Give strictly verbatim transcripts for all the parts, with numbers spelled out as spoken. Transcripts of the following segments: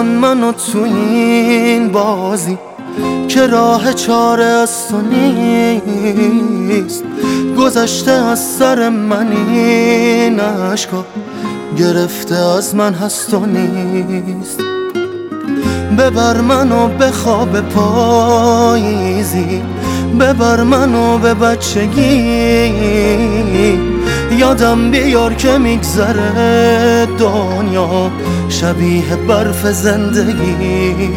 کن منو تو این بازی که راه چاره از تو نیست. گذشته از سر من این عشقا، گرفته از من هست و نیست. ببر منو به خواب پاییزی، ببر منو به بچگی. یادم بیار که میگذره دنیا شبیه برف زندگی.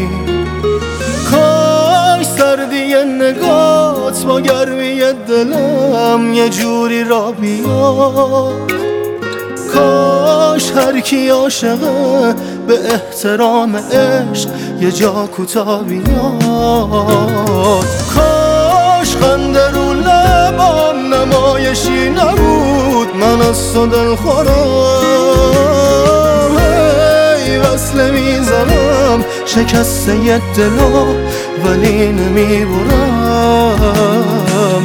کاش سردی نگات با گرمی دلم یه جوری را بیاد. کاش هر کی عاشقه به احترام عشق یه جا کوتاه بیاد. کاش خنده رو لبام نمایشی نبود، من از تو دل خورم. هی وصله میزنم شکسته یه دلو ولی نمیبرم.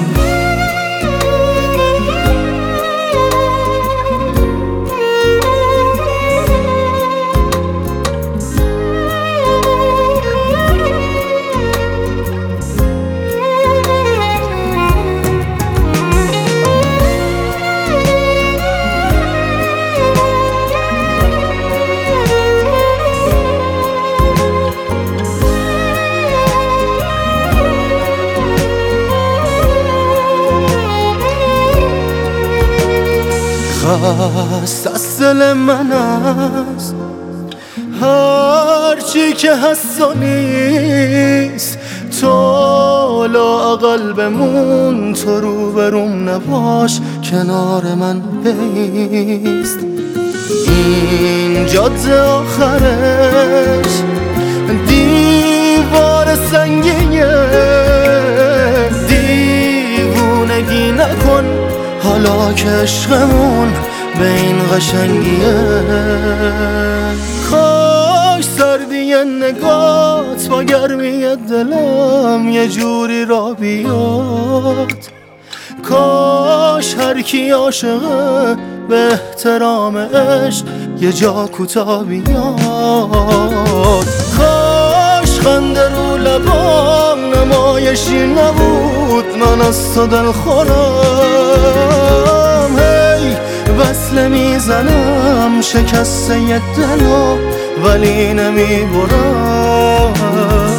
خست از دل من است هرچی که هست و نیست. تو لااقل بمون، تو روبروم نباش، کنار من بیست. این جاده آخرش دیوار سنگیه، دیوونگی نکن حالا که عشقمون به این قشنگیه. کاش سردی نگات با گرمی دلم یه جوری را بیاد. کاش هر کی عاشقه به احترام عشق یه جا کوتاه بیاد. کاش خنده رو لبام نمایشی نبود، من از تو دل خورم. هی وصله میزنم شکسته یه دلو ولی نمیبرم.